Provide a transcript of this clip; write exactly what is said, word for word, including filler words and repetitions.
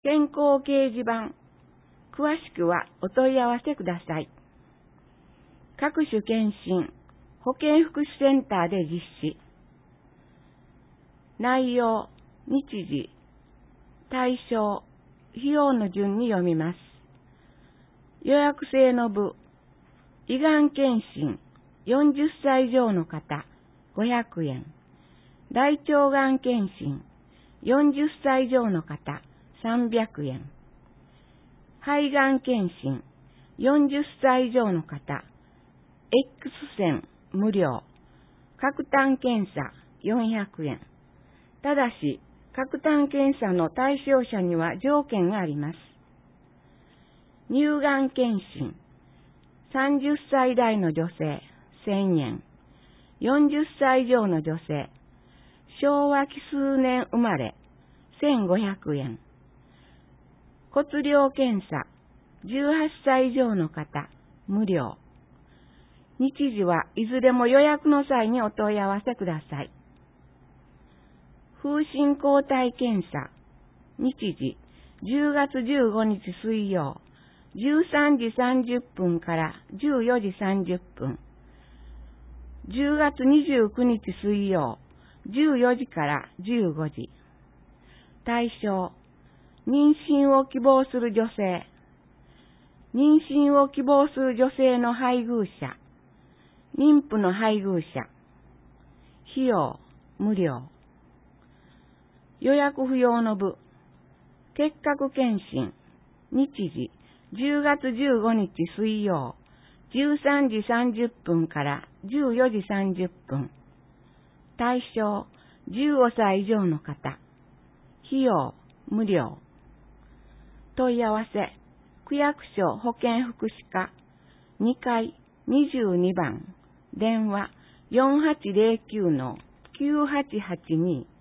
健康掲示板、詳しくはお問い合わせください。各種検診、保健福祉センターで実施。内容、日時、対象、費用の順に読みます。予約制の部、胃がん検診、よんじゅっさい以上の方、ごひゃくえん。大腸がん検診、よんじゅっさい以上の方、さんびゃくえん。肺がん検診、よんじゅっさい以上の方、X 線無料。角炭検査よんひゃくえん。ただし、角炭検査の対象者には条件があります。乳がん検診、さんじゅっさい代の女性、せんえん。よんじゅっさい以上の女性、昭和期数年生まれ、せんごひゃくえん。骨量検査、じゅうはっさい以上の方、無料。日時はいずれも予約の際にお問い合わせください。風疹抗体検査、日時、じゅうがつじゅうごにち水曜、じゅうさんじさんじゅっぷんからじゅうよじさんじゅっぷん。じゅうがつにじゅうくにち水曜、じゅうよじからじゅうごじ。対象、妊娠を希望する女性、妊娠を希望する女性の配偶者、妊婦の配偶者、費用、無料。予約不要の部、結核検診、日時、じゅうがつじゅうごにち水曜、じゅうさんじさんじゅっぷんからじゅうよじさんじゅっぷん。対象、じゅうごさい以上の方。費用、無料。問い合わせ、区役所保健福祉課、にかいにじゅうにばん、電話 よんはちゼロきゅうのきゅうはちはちに。